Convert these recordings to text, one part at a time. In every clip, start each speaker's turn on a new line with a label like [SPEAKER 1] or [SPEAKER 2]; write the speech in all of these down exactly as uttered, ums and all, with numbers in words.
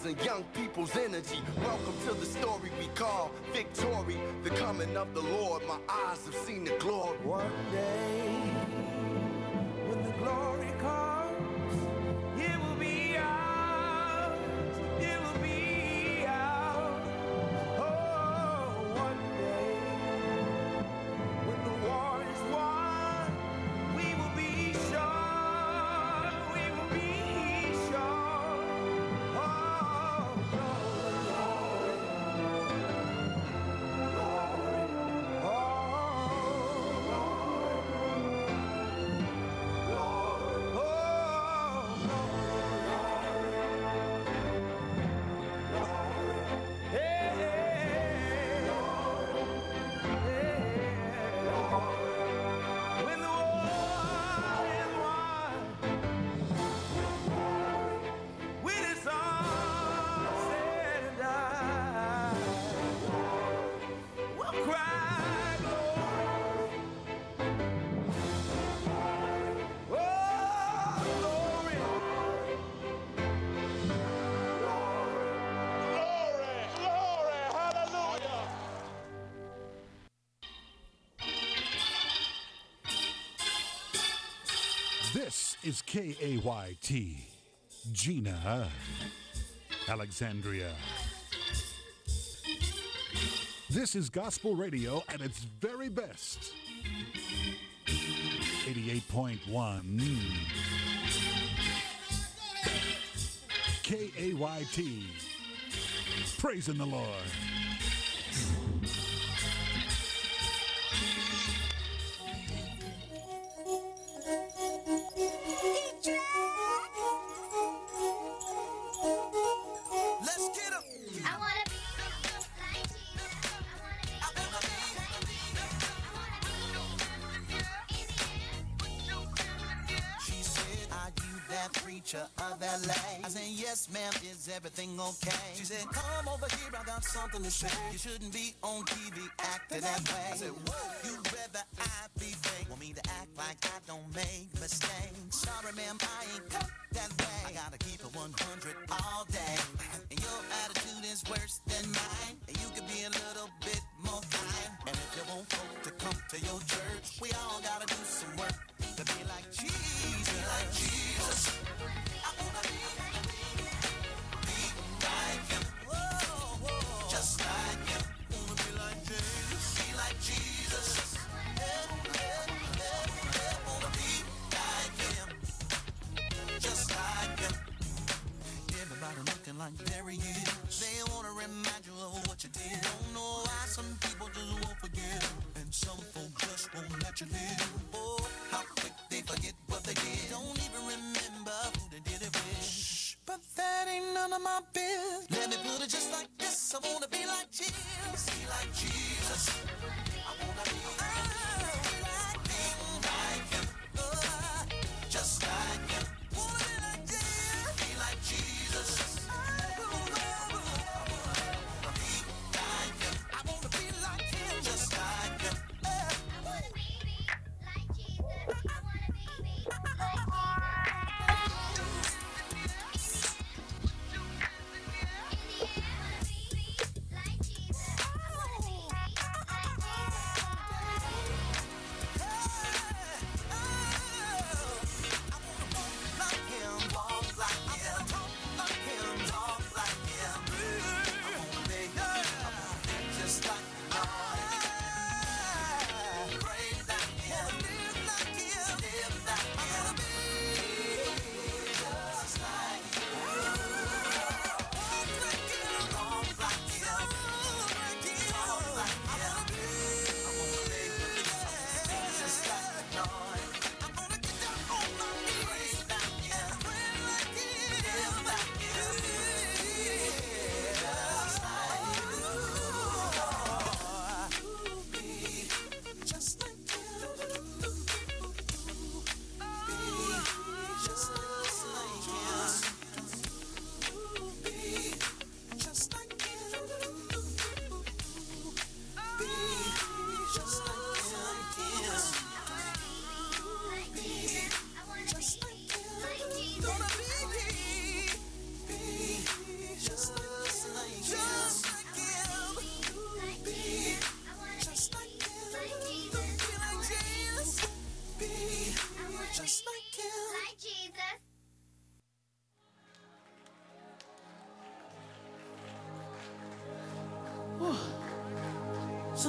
[SPEAKER 1] voices and young people's energy. Welcome to the story we call victory. The coming of the Lord, my eyes have seen the glory.
[SPEAKER 2] One day, when the glory comes, it will be ours, it will be ours. Oh, one day, when the war is won, we will be sure, we will be sure. Oh, glory, glory, oh,
[SPEAKER 3] This is K A Y T, Gina, Alexandria. This is gospel radio at its very best. eighty-eight point one K A Y T, praising the Lord.
[SPEAKER 4] Of L A. I said, yes, ma'am, is everything okay? She said, come over here, I got something to say. You shouldn't be on T V acting that way. I said, whoa, you rather I be fake? Want me to act like I don't make mistakes? Sorry, ma'am, I ain't cut that way. I gotta keep it one hundred all day. And your attitude is worse than mine. And you could be a little bit more kind. And if you want folk to come to your church, we all gotta do some work to be like Jesus. Be like Jesus. I wanna be, be like him. Whoa, whoa. Just like him. Wanna be like Jesus. Be like Jesus. Yeah, yeah, yeah, yeah. Wanna be like him. Just like him. Everybody looking like there he is. They wanna remind you of what you did. Don't know why some people just won't forget. And some folks just won't let you live. Oh, how quick they forget what they did. Don't even remember who they did it with. Shh, but that ain't none of my biz. Let me put it just like this. I wanna be like Jesus. Be like Jesus. I wanna be like, be like him. Uh, just like him. Wanna be like Jesus. Be like Jesus. I wanna be like him. I wanna be like him. Just like him.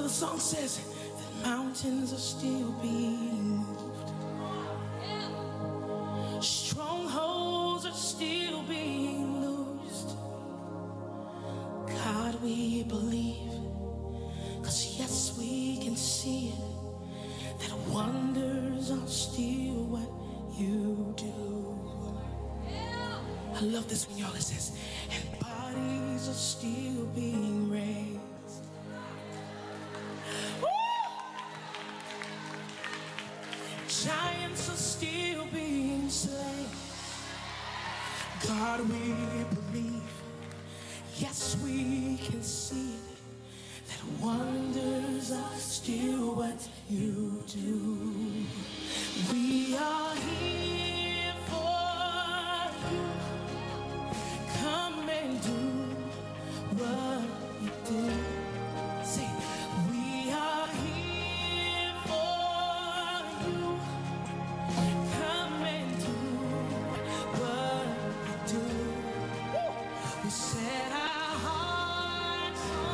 [SPEAKER 2] the song says that mountains are still being moved. Strongholds are still being loosed. God, we believe, cause yes, we can see it, that wonders are still what you do. I love this when y'all, it says, and bodies are still being raised. Woo! Giants are still being slain. God, we believe, yes, we can see it, that wonders are still what you do. We are here for you. Come and do what you do. Say, we are here for you. Come and do what you do. We set our hearts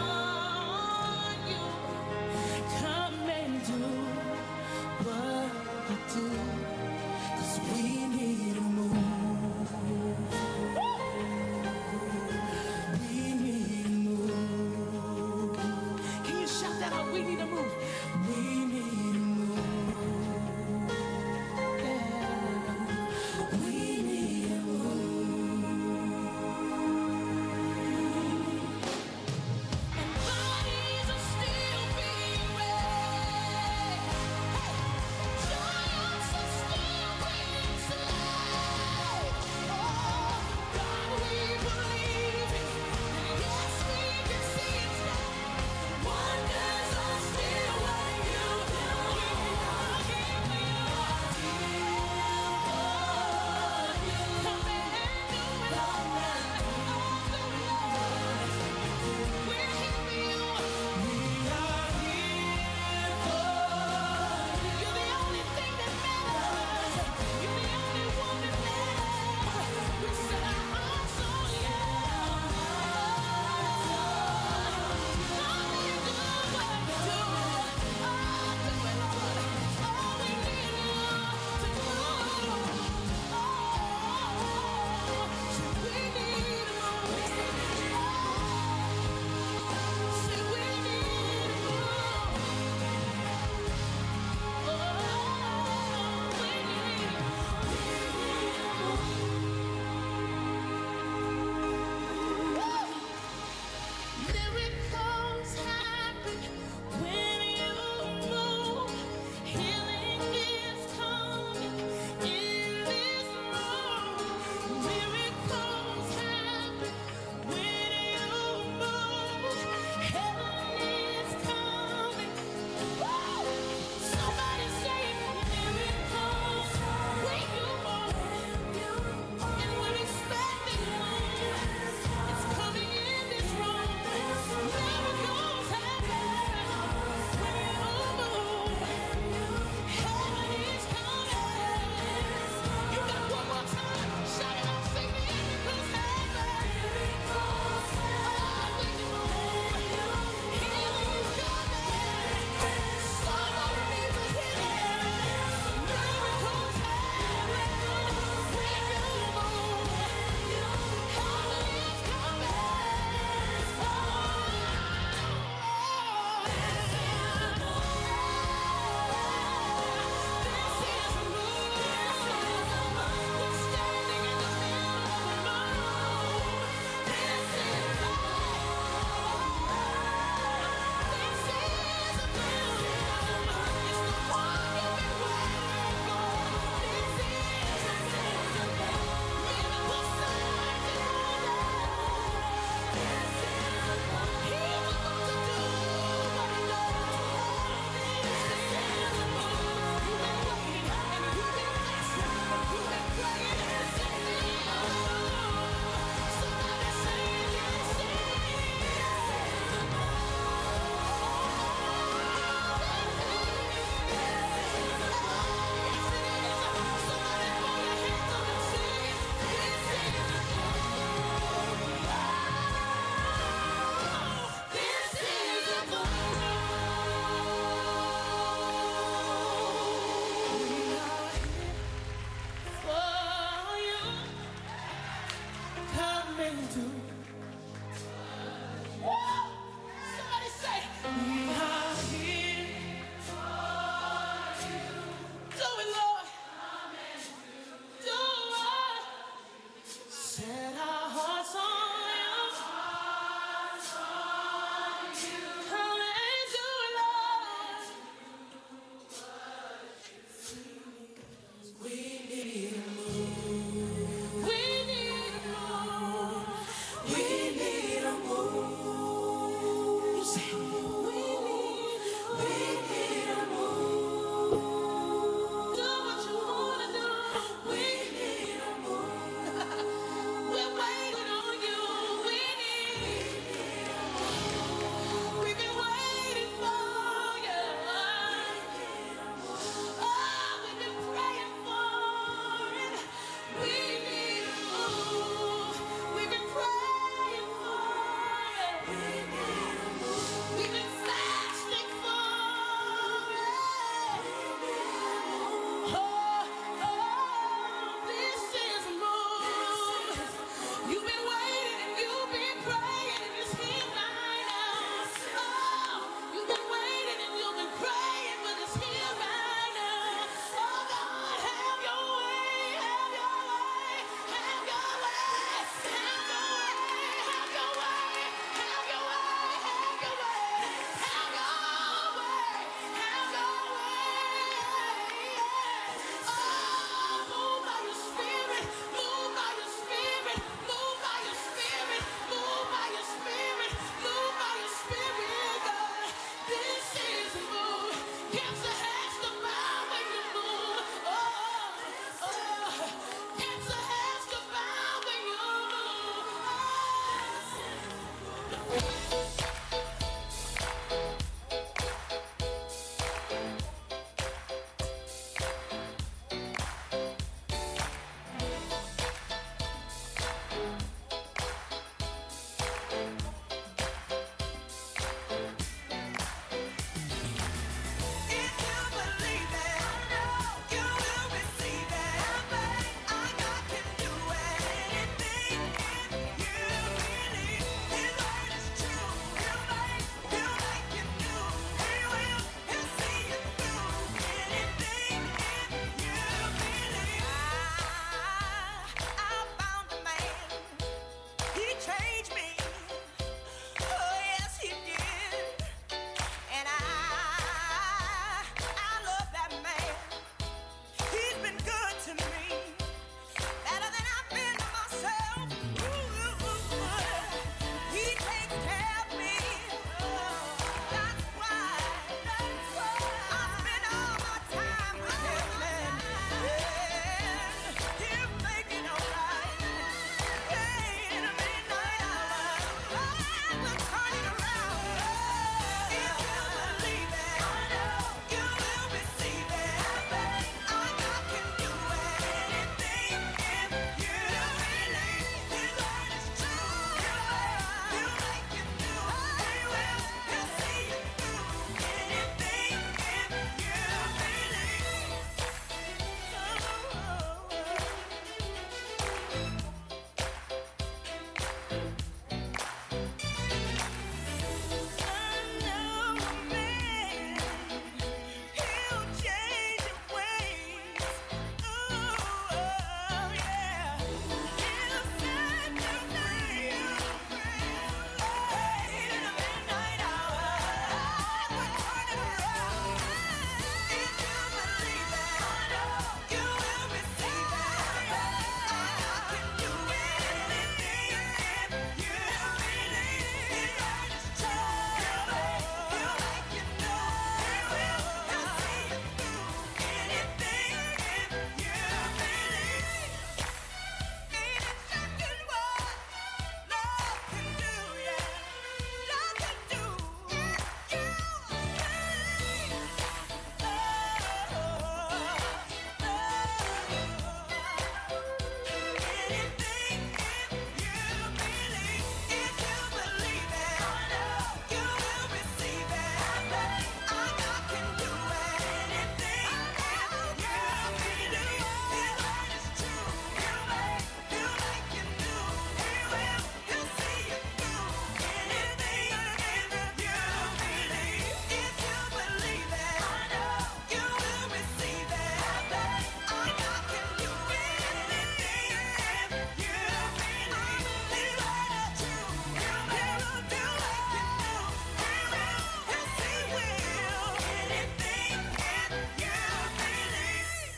[SPEAKER 2] changed me. Oh, yes, he did. And I, I love that man. He's been good to me, better than I've been to myself. Ooh, he takes care of me. Oh, that's why, that's why I spend all my time with him. And he'll make it alright. Yeah, in a midnight hour, I will turn it around. If you believe it, you will receive it. I can do anything if you believe. His word is true. He'll make you do. He will. He'll see you through. Anything if you I know a man. He'll change your ways. Ooh, oh, yeah. He'll set you free. In the midnight hour, I will turn it around. If you believe it, you will receive it. I can do anything if you believe. His word is true. He'll make you know. He will. He'll see you through. Anything if you believe. Ain't it shocking what love can do, yeah? Love can do. You anything if you believe. If you believe it, you will receive it. I can do anything if you believe. His word is true. He'll make, he'll make you new. He will, he'll see you through. Anything if you believe. If you believe it, you will receive it. I can do anything if you believe. His word is true. He'll make, he'll make you new. He will, he'll see you through. Anything if you believe.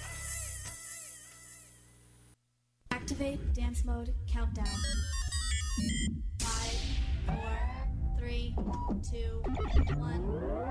[SPEAKER 5] Activate dance mode countdown. Five, four, three, two, one.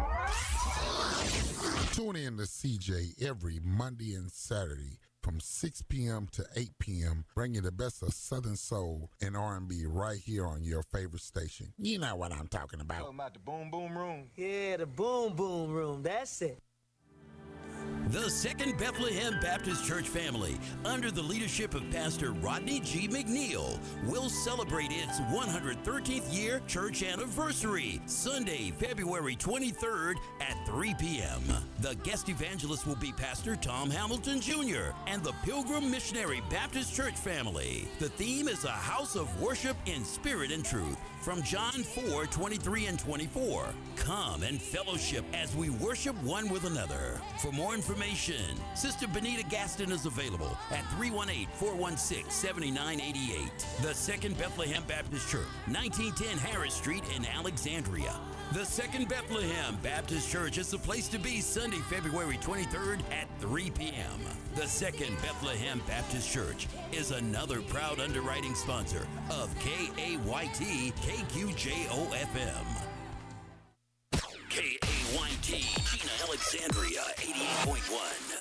[SPEAKER 6] Tune in to C J every Monday and Saturday from six p.m. to eight p.m. Bring you the best of Southern Soul and R and B right here on your favorite station. You know what I'm talking about.
[SPEAKER 7] Talking about the Boom Boom Room.
[SPEAKER 8] Yeah, the Boom Boom Room. That's it.
[SPEAKER 9] The Second Bethlehem Baptist Church family, under the leadership of Pastor Rodney G. McNeil, will celebrate its one hundred thirteenth year church anniversary, Sunday, February twenty-third at three p.m. The guest evangelist will be Pastor Tom Hamilton Junior and the Pilgrim Missionary Baptist Church family. The theme is a house of worship in spirit and truth, from John four, twenty-three and twenty-four. Come and fellowship as we worship one with another. For more information, Sister Benita Gaston is available at three one eight, four one six, seven nine eight eight. The Second Bethlehem Baptist Church, nineteen ten Harris Street in Alexandria. The Second Bethlehem Baptist Church is the place to be Sunday, February twenty-third at three p.m. The Second Bethlehem Baptist Church is another proud underwriting sponsor of K A Y T K Q J O F M. K A Y T, Gina Alexandria, eighty-eight point one.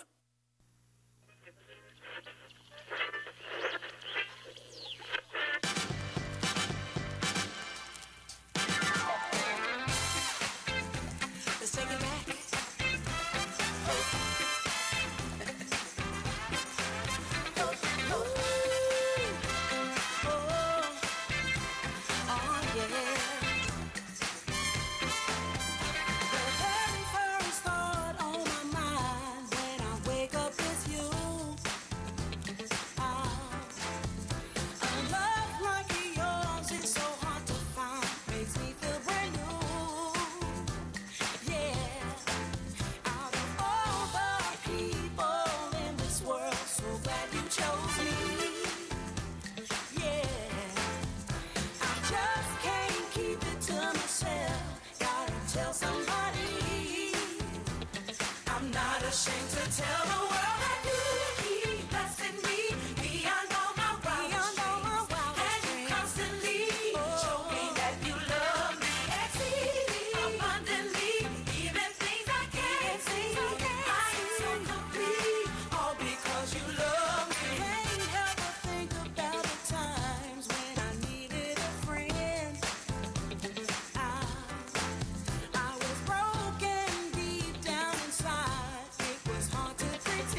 [SPEAKER 2] Let's take it back. ashamed to tell the world that you keep blessing me beyond all my wildest dreams. And you constantly show me that you love me exceeding abundantly, even things I can't see. I am so complete, all because you love me. Can't help but think about the times when I needed a friend. I, I was broken deep down inside. It was hard to pretend.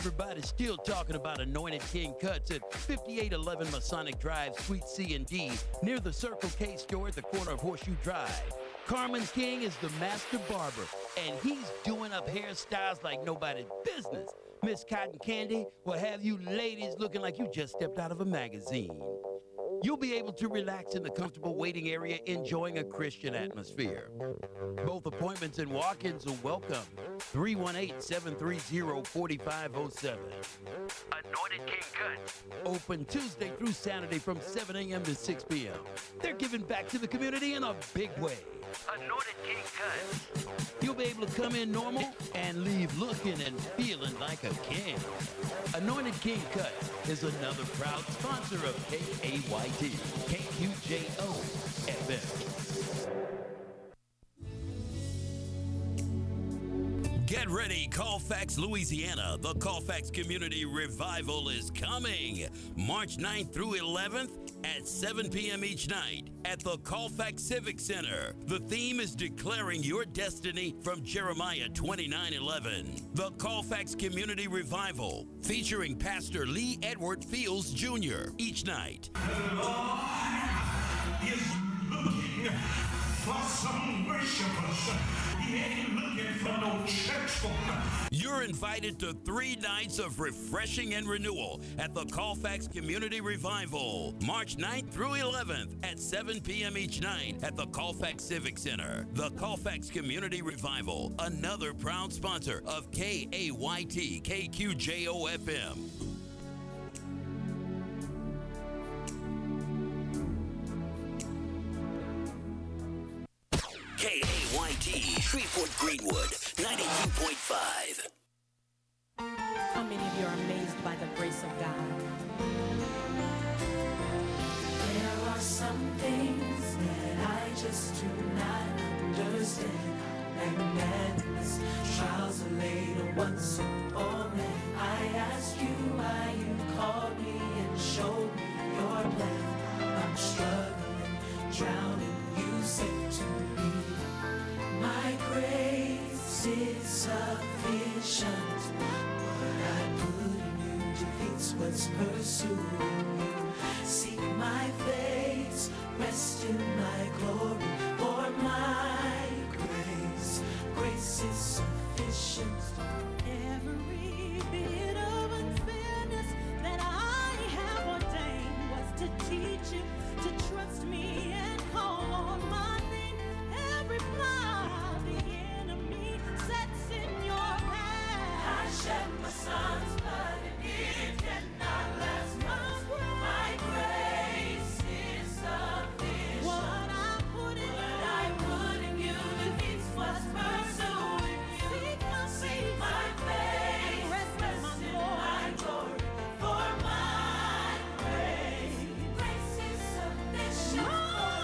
[SPEAKER 9] everybody's still talking about Anointed King Cuts at fifty-eight eleven Masonic Drive, Suite C and D, near the Circle K store at the corner of Horseshoe Drive. Carmen King is the master barber, and he's doing up hairstyles like nobody's business. Miss Cotton Candy will have you ladies looking like you just stepped out of a magazine. You'll be able to relax in the comfortable waiting area, enjoying a Christian atmosphere. Both appointments and walk-ins are welcome. three one eight, seven three zero, four five zero seven. Anointed King Cuts. Open Tuesday through Saturday from seven a.m. to six p.m. They're giving back to the community in a big way. Anointed King Cuts. You'll be able to come in normal and leave looking and feeling like a king. Anointed King Cuts is another proud sponsor of K A Y T, K Q J O F M. Get ready, Colfax, Louisiana. The Colfax Community Revival is coming March ninth through eleventh at seven p.m. each night at the Colfax Civic Center. The theme is Declaring Your Destiny from Jeremiah twenty-nine eleven. The Colfax Community Revival, featuring Pastor Lee Edward Fields Junior each night.
[SPEAKER 7] The Lord is looking for some worshipers. He ain't looking for no church folk.
[SPEAKER 9] You're invited to three nights of refreshing and renewal at the Colfax Community Revival, March ninth through eleventh at seven p.m. each night at the Colfax Civic Center. The Colfax Community Revival, another proud sponsor of K A Y T, K Q J O F M.
[SPEAKER 10] K A Y T, Shreveport Greenwood, ninety-two point five.
[SPEAKER 11] How many of you are amazed by the grace of God?
[SPEAKER 2] There are some things that I just do not understand. Magnanimous trials are later once and all. I ask you why you called me and showed me your plan. I'm struggling, drowning, you said to me, my grace is sufficient. What I put in you defeats what's pursuing you. Seek my face, rest in my glory, for my grace, grace is sufficient.
[SPEAKER 12] Every bit of unfairness that I have ordained was to teach you to trust me and call on my name. Every plow the enemy sets in your path, I shed my son's blood and it cannot last much. My grace is sufficient. What I put in you, what I put in you defeats what's pursuing you. Seek my face, my face, rest in my glory, for my grace, grace is sufficient.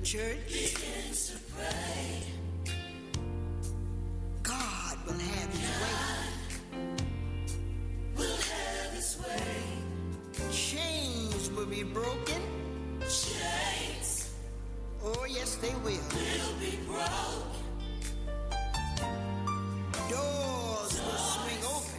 [SPEAKER 13] church begins to pray, God will have his way. Will have his way. Chains will be broken. Chains. Oh, yes, they will. Will be broken. Doors will swing open.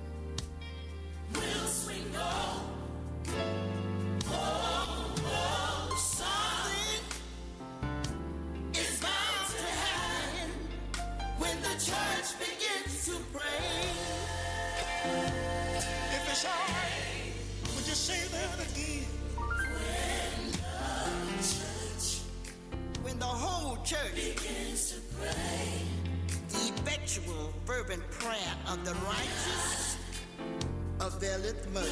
[SPEAKER 13] Will swing open. Oh, oh, something is bound to happen when the church begins to pray.
[SPEAKER 7] If it's all right, would you say that again?
[SPEAKER 13] When the church, when the whole church begins to pray, the effectual, fervent prayer of the righteous availeth much.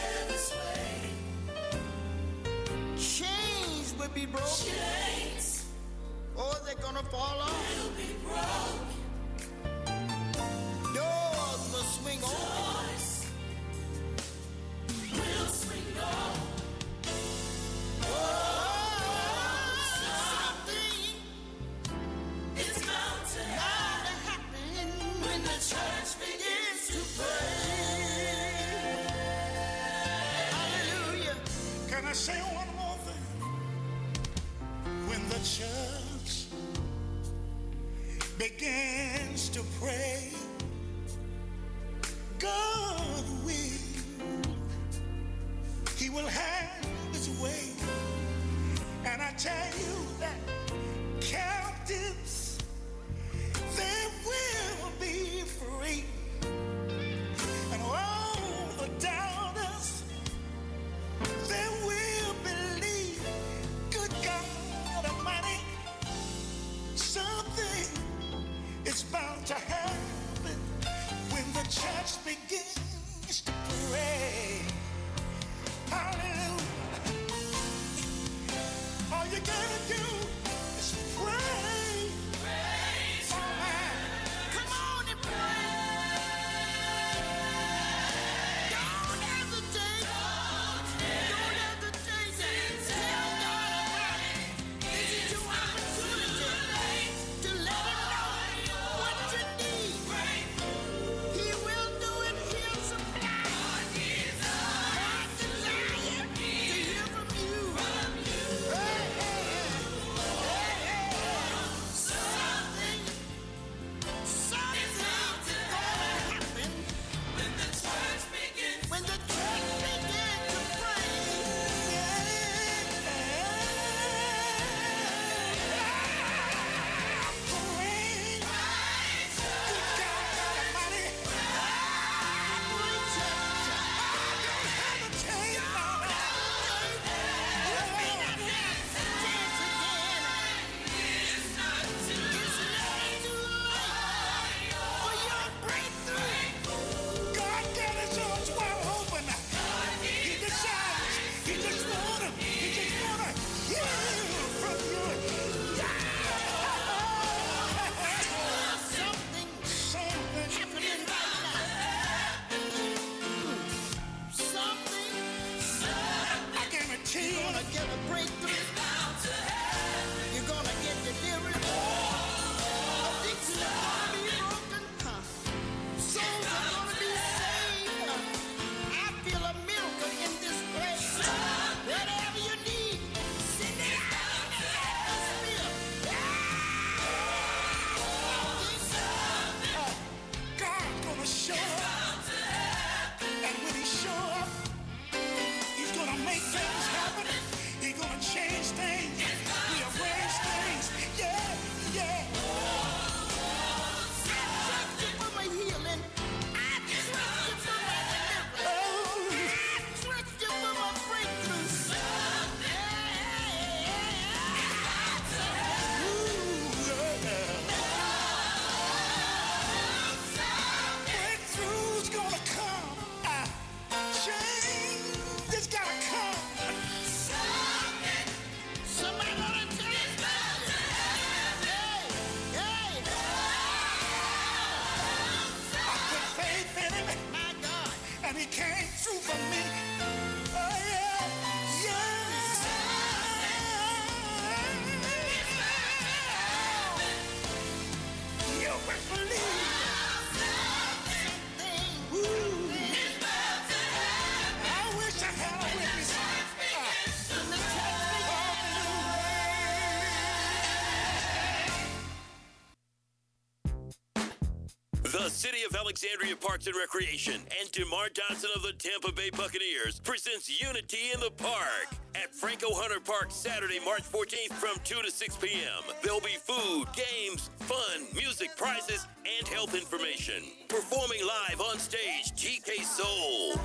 [SPEAKER 13] Chains will be broken. Chains. Oh, they're gonna fall off. Will be broken. Doors will swing open. Will swing open. Oh, something is bound to happen when the church begins to pray. Hallelujah.
[SPEAKER 7] Can I say one more thing? When the church begins to pray, God will, he will have his way. And I tell you that captives, they will be free. And all the doubters, they will believe. Good God Almighty, something is bound to happen when the church begins to pray. Hallelujah. All you gotta do is pray. Praise.
[SPEAKER 13] Come on and pray. Don't hesitate. Don't hesitate. Tell God about it. This is your opportunity to let him know what you need. He will do it. He'll supply. God desires to hear from you. Hey, hey, hey, hey. Something, something's gonna happen when the church begins. When the church begins to pray.
[SPEAKER 7] Pray. Good God Almighty.
[SPEAKER 13] Preach it.
[SPEAKER 7] Don't hesitate, Lord.
[SPEAKER 13] Dance again. It's not too late for your breakthrough.
[SPEAKER 7] God got his arms wide open. He desires, he just wanna, he just wanna hear from you.
[SPEAKER 13] Something
[SPEAKER 7] Something
[SPEAKER 13] happening right now. Something.
[SPEAKER 7] I guarantee
[SPEAKER 13] You're
[SPEAKER 7] you,
[SPEAKER 13] gonna get a breakthrough. You're gonna get delivered. Addictions are gonna be broken. Souls are gonna be saved. I feel a miracle in this place. Whatever you need, send it out in the atmosphere.
[SPEAKER 7] God's gonna show up. And when he show up, he's gonna make things happen. He's gonna change things. Rearrange things. Yeah, yeah.
[SPEAKER 13] I trust you for my healing. I trust you for my deliverance.
[SPEAKER 7] Oh,
[SPEAKER 13] I trust you for my breakthrough.
[SPEAKER 7] breakthrough's gonna come. Uh, change is gotta come.
[SPEAKER 13] Somebody gonna tell us about it. Hey, hey.
[SPEAKER 7] I put faith in him,
[SPEAKER 13] My God.
[SPEAKER 7] and he came through for me. Oh yeah, yeah.
[SPEAKER 9] The City of Alexandria Parks and Recreation and DeMar Dodson of the Tampa Bay Buccaneers presents Unity in the Park at Franco Hunter Park Saturday, March fourteenth from two to six p.m. There'll be food, games, fun, music, prizes, and health information. Performing live on stage, G K Soul.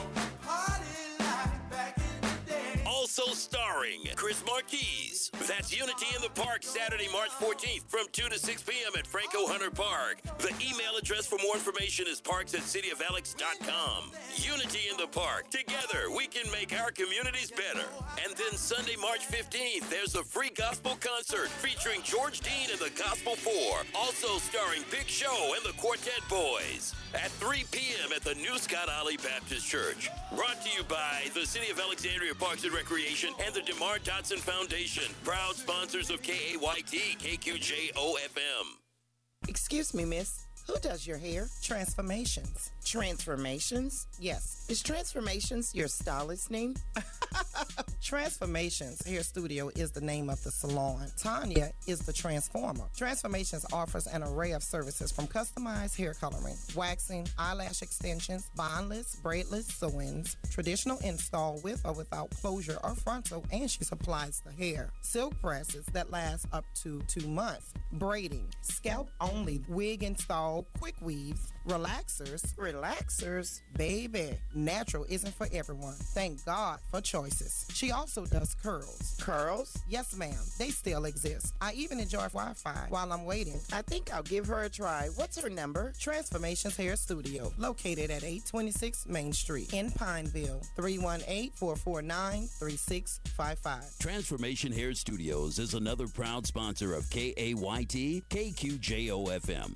[SPEAKER 9] Also starring Chris Marquise. That's Unity in the Park Saturday, March fourteenth from two to six p.m. at Franco Hunter Park. The email address for more information is parks at city of alex dot com. Unity in the Park. Together, we can make our communities better. And then Sunday, March fifteenth, there's a free gospel concert featuring George Dean and the Gospel Four. Also starring Big Show and the Quartet Boys. At three p.m. at the New Scott Alley Baptist Church. Brought to you by the City of Alexandria Parks and Recreation and the DeMar Dodson Foundation. Proud sponsors of K A Y T, K Q J O F M.
[SPEAKER 14] Excuse me, miss. Who does your hair? Transformations. Transformations? Yes. Is Transformations your stylist name? Transformations Hair Studio is the name of the salon. Tanya is the transformer. Transformations offers an array of services from customized hair coloring, waxing, eyelash extensions, bondless, braidless sew-ins, traditional install with or without closure or frontal, and she supplies the hair. Silk presses that last up to two months. Braiding, scalp only, wig install, quick weaves, relaxers. Relaxers? Baby, natural isn't for everyone. Thank God for choices. She also does curls. Curls? Yes, ma'am. They still exist. I even enjoy Wi-Fi while I'm waiting. I think I'll give her a try. What's her number? Transformations Hair Studio, located at eight twenty-six Main Street in Pineville. three one eight, four four nine, three six five five.
[SPEAKER 9] Transformation Hair Studios is another proud sponsor of K A Y T, K Q J O F M.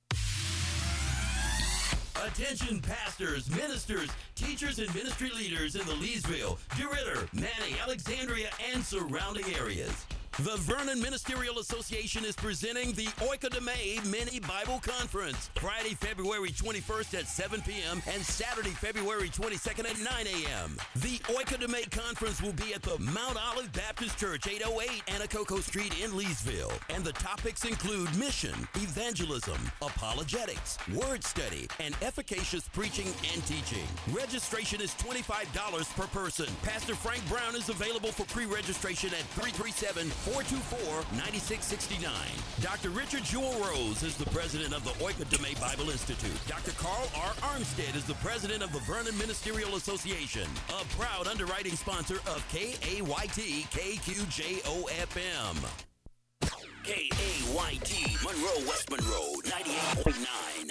[SPEAKER 9] Attention pastors, ministers, teachers, and ministry leaders in the Leesville, DeRidder, Manning, Alexandria, and surrounding areas. The Vernon Ministerial Association is presenting the Oikotomai Mini Bible Conference, Friday, February twenty-first at seven p.m. and Saturday, February twenty-second at nine a.m. The Oikotomai Conference will be at the Mount Olive Baptist Church, eight oh eight Anacoco Street in Leesville. And the topics include mission, evangelism, apologetics, word study, and efficacious preaching and teaching. Registration is twenty-five dollars per person. Pastor Frank Brown is available for pre-registration at three three seven, four two four, nine six six nine. Doctor Richard Jewell Rose is the president of the Oikotomai Bible Institute. Doctor Carl R. Armstead is the president of the Vernon Ministerial Association, a proud underwriting sponsor of K A Y T K Q J O F M.
[SPEAKER 10] K A Y T, Monroe, West Monroe, ninety-eight point nine.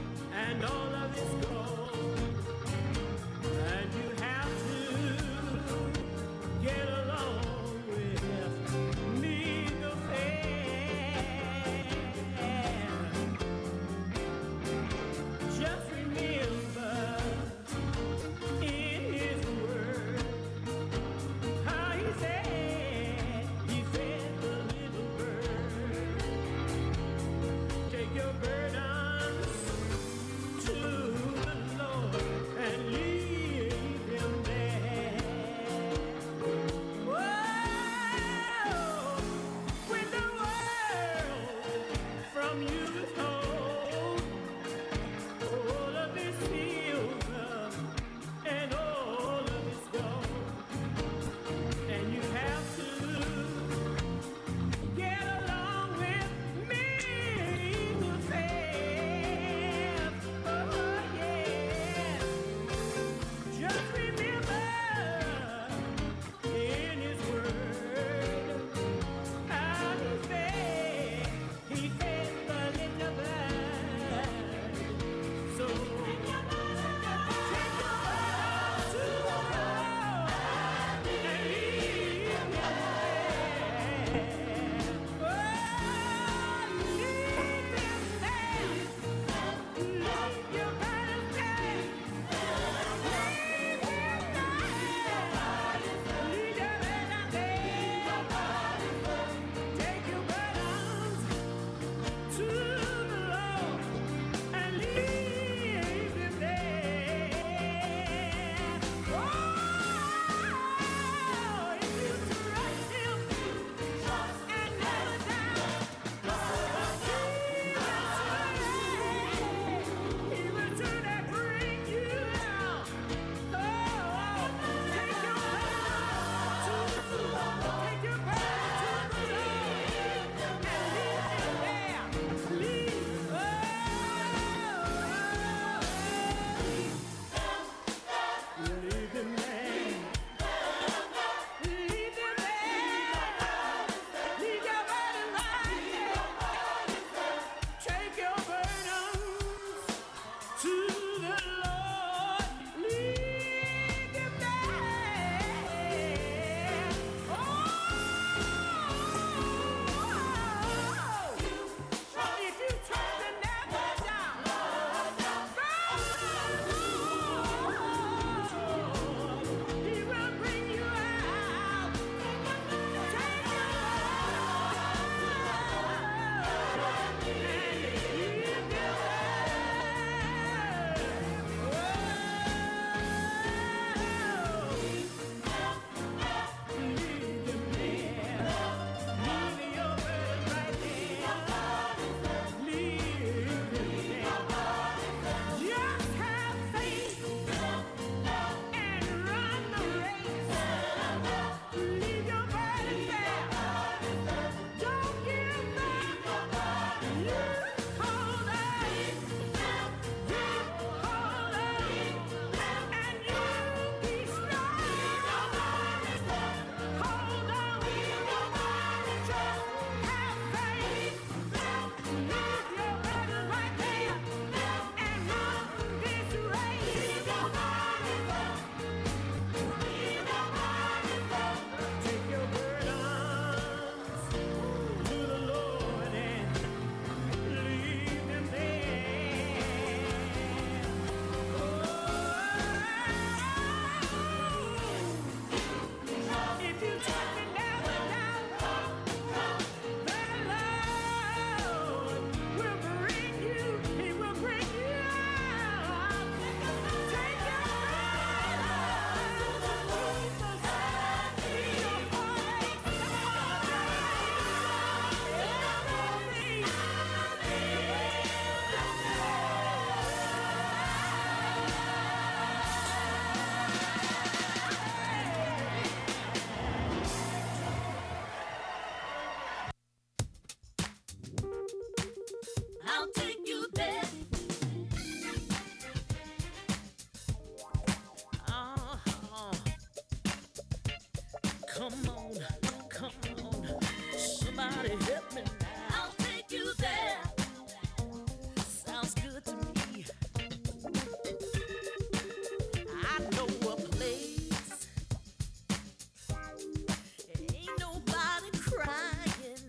[SPEAKER 12] And you have to
[SPEAKER 2] on, come on. Somebody help me now. I'll take you there. Sounds good to me. I know a place. Ain't nobody crying.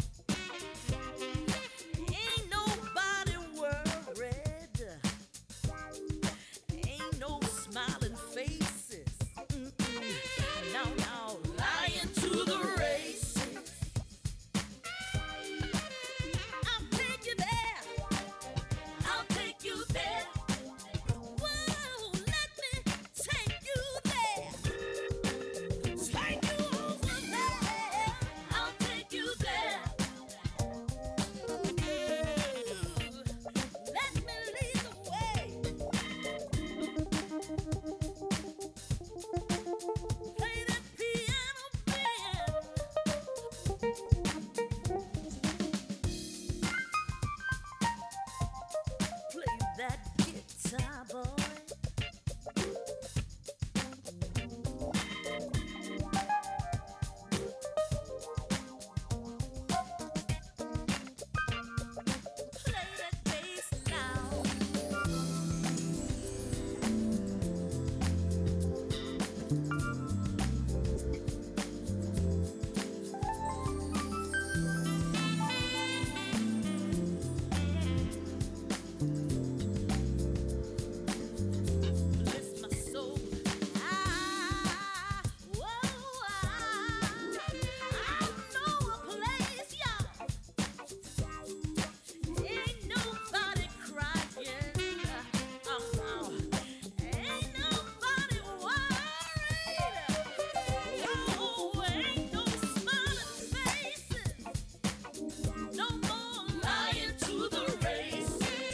[SPEAKER 2] Ain't nobody worried. Ain't no smiling faces. Mm-mm. No, no, lying to the races. I'll take you there. I'll take you there. Whoa, let me take you there. Take you over there. I'll take you there. Let me lead the way. Play that piano, man. Play that guitar, boy. Play that bass now. Bless my soul. Ah, whoa, ah, I know a place, y'all. Ain't nobody crying. Oh, no. Ain't nobody worried. Oh, ain't no smiling faces. No more lying to the races.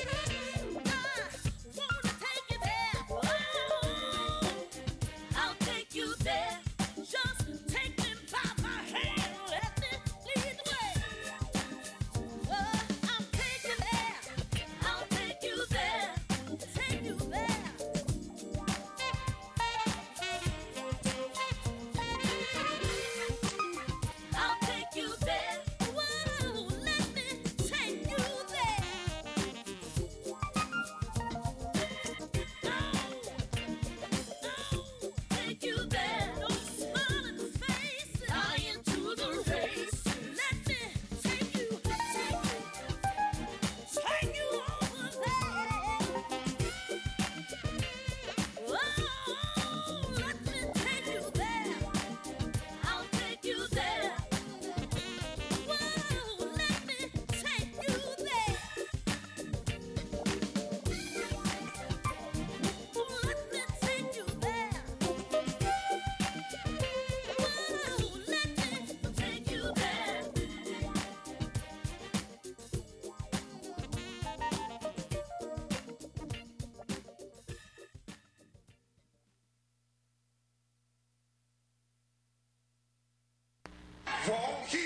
[SPEAKER 2] I wanna take you there. Whoa, I'll take you there. Just take me by my hand. Let me lead the way. Whoa, I'll take you there. I'll take you there. Take you there. I'll take you there. Whoa, let me take you there. Take you there. No smiling faces. Lying to the race. Let me take you, take you, take you over there. Oh, let me take you there. I'll take you there. Whoa, let me take you there. Let me take you there. Whoa, let me take you there.
[SPEAKER 7] For he